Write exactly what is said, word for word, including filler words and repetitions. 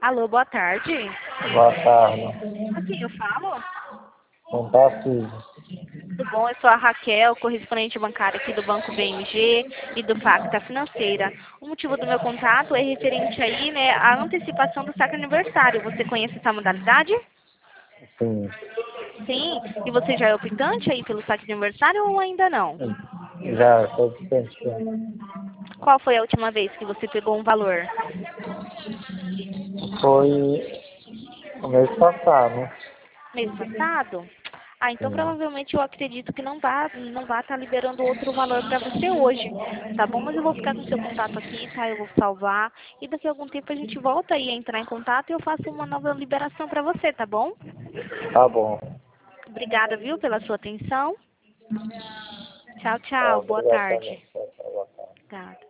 Alô, boa tarde. Boa tarde. Com quem eu falo? Com Tarcísio. Tudo bom? Eu sou a Raquel, correspondente bancária aqui do Banco B M G e do Facta Financeira. O motivo do meu contato é referente aí, né, à antecipação do saque aniversário. Você conhece essa modalidade? Sim. Sim. E você já é optante aí pelo saque de aniversário ou ainda não? Já estou distante. Qual foi a última vez que você pegou um valor? Foi o mês passado. Mês passado? Ah, então Sim. provavelmente eu acredito que não vá não vá estar liberando outro valor para você hoje, tá bom? Mas eu vou ficar com seu contato aqui, tá? Eu vou salvar e daqui a algum tempo a gente volta aí a entrar em contato e eu faço uma nova liberação para você, tá bom? Tá bom. Obrigada, viu, pela sua atenção. Tchau, Tá, tchau. Boa obrigado também. tarde. Tchau, tchau, boa tarde. Obrigada.